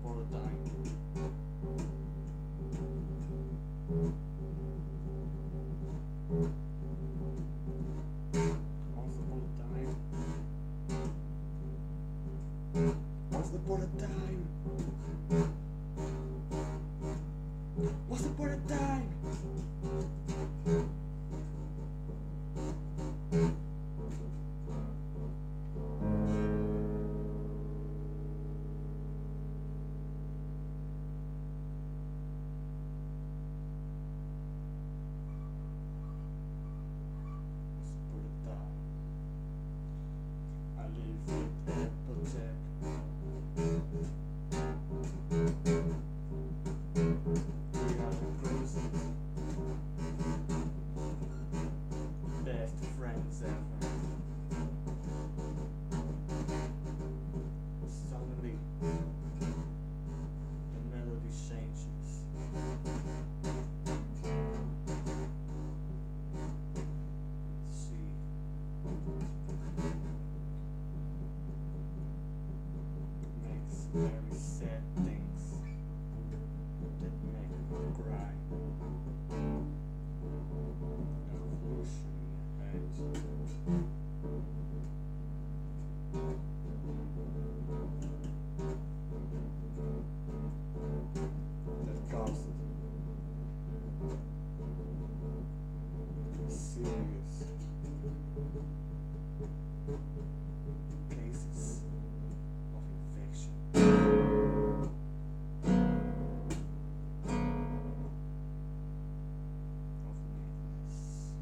upon a time. Once upon a time. Once upon a time. Once upon a time. I live with Applejack. We are the closest best friends ever. Suddenly, the melody changes. Let's see. Makes very sad things that make me cry. Evolution ahead. That causes serious cases of infection. Of madness.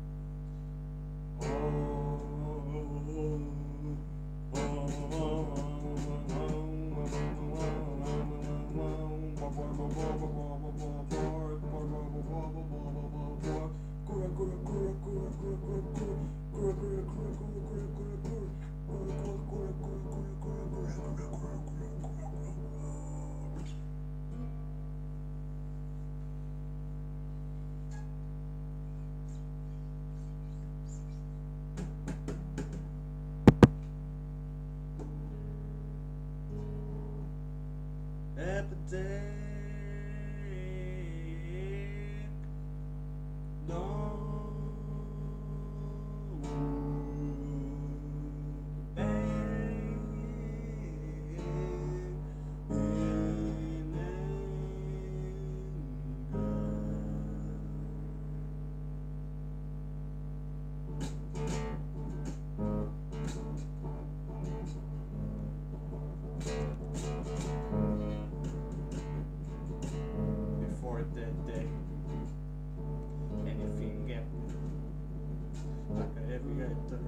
Epidemic, don't before that day, anything happened like a heavy hitter.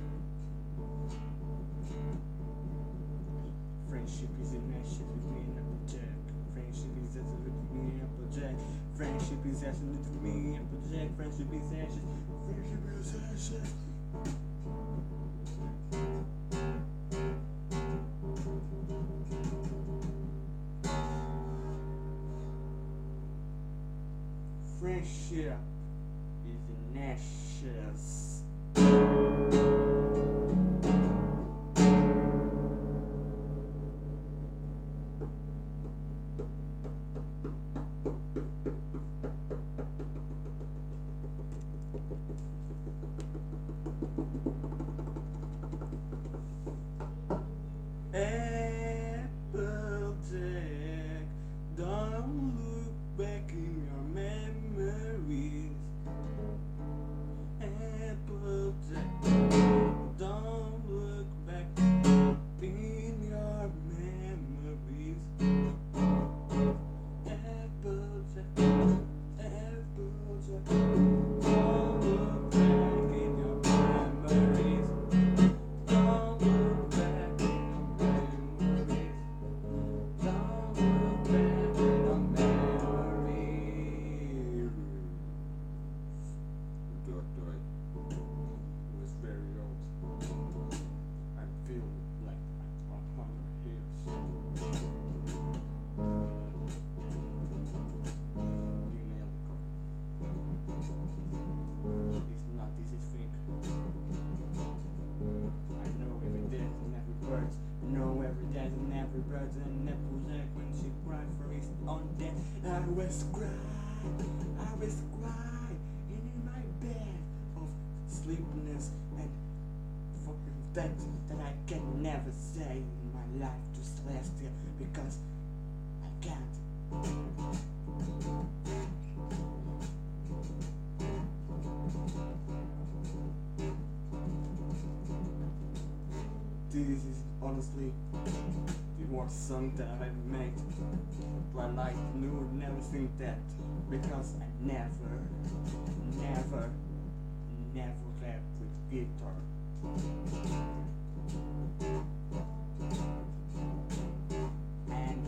Friendship is an ashes with me and Applejack. Friendship is ashes with me and Applejack. Friendship is ashes with me and Applejack. Friendship is ashes. Friendship is ashes. Friendship is in ashes. Applejack, don't look back in your memories. Applejack, don't look back in your memories. Applejack, Applejack, don't look back in your memories. Don't look back in your memories. Don't look back in your memories. Doctor, it was very old. I feel like I'm 100 years. You nailed it. It's not easy thing. I know every death and every bird. Know every death and every bird and Applejack when she cry for his own death. I was crying in my bed of sleepiness and fucking things that I can never say in my life to Celestia because I can't. This is honestly the worst song that I've made. Twilight Nur never think that because I never rap with guitar. And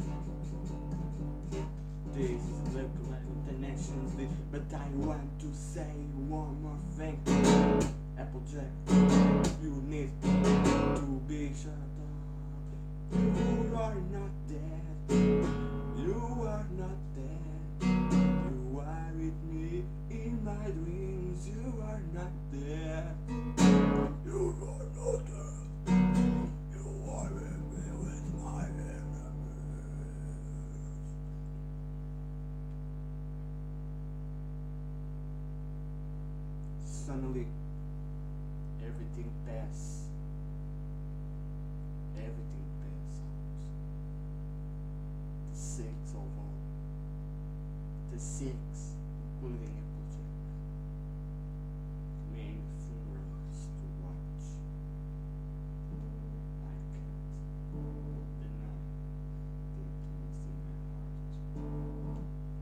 this is local international, but I want to say one more thing. Applejack, you need to be shut up. You are not dead. You are not dead. You are with me in my dreams. You are not dead. You are not dead. You are with me with my enemies. Suddenly, everything passes. Everything passes out. The six of all. The six, including Applejack. Many funerals to watch. I can't deny the influence in my heart.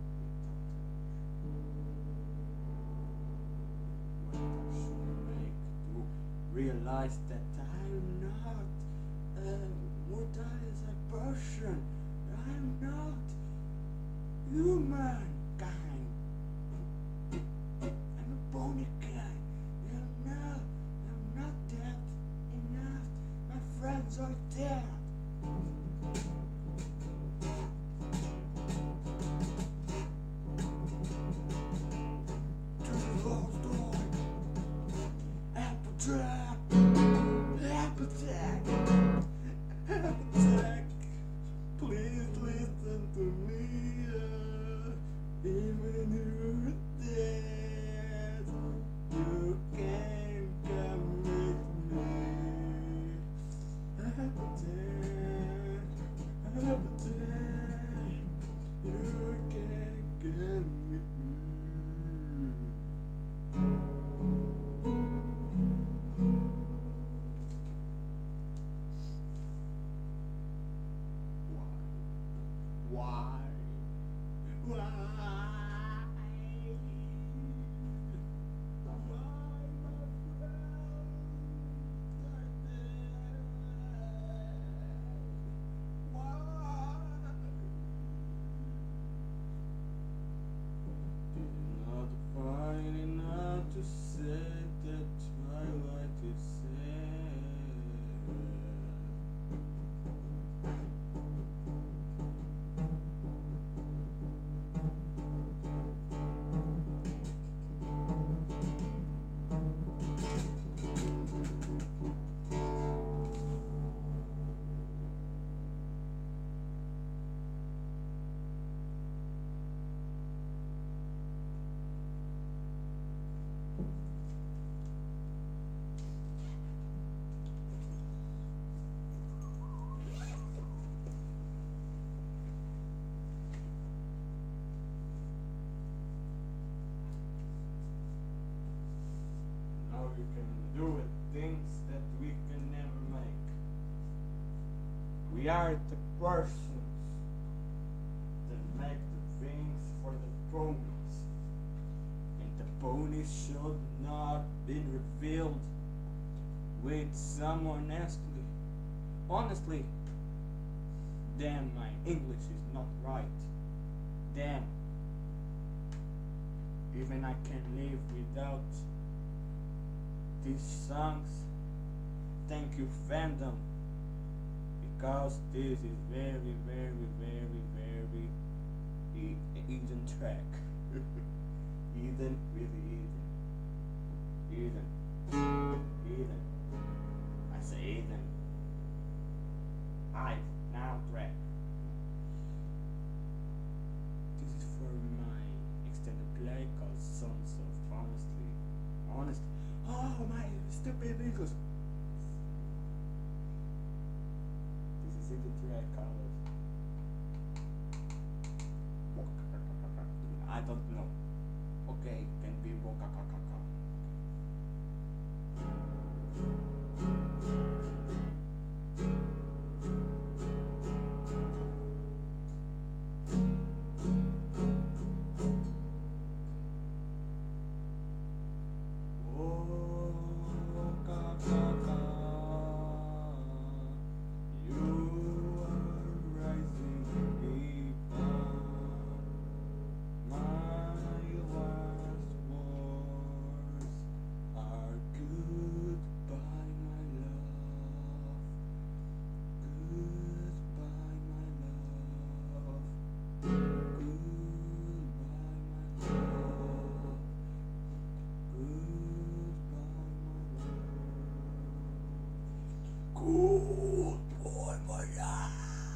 What I should make to realize that I'm not mortal as a person. I'm not humankind. I'm a bony guy. I'm not dead enough. My friends are dead. To the lost boy. Applejack. Applejack. Applejack. Please listen to me. Even you're dead, you can come with me. Applejack, Applejack, you can come with me. Why? Why? Not fine enough to say that twilight is sad. Now we can do it, things that we can never make. We are the persons that make the things for the ponies. And the ponies should not be revealed with someone else. Honestly, damn, my English is not right. Damn. Even I can live without these songs. Thank you, fandom, because this is very, very, very, very Eden track. Eden, really Eden. Eden. I say Eden. Now track. don't know. Okay, can be boca caca. Oh, caca. You are rising above my last words are goodbye, my love. Goodbye, my love. Goodbye, my love. Goodbye, my love.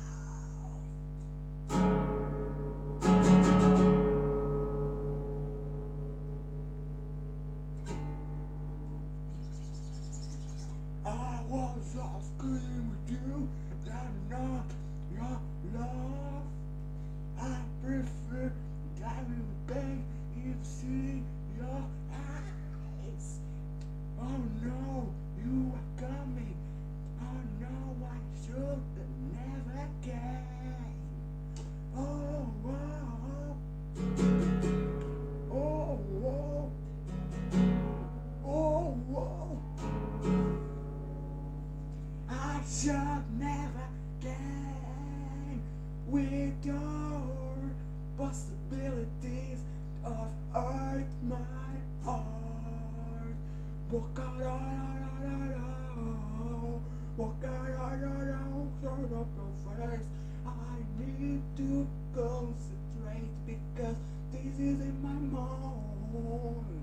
I was asking with you that not your love. I prefer diving back into your eyes. Oh no, you are coming. Oh no, I should never came. Oh, oh, oh, oh, oh, oh. I should never came with your possibilities of hurt my heart. Walk out, shut up your face. I need to concentrate because this is in my mind.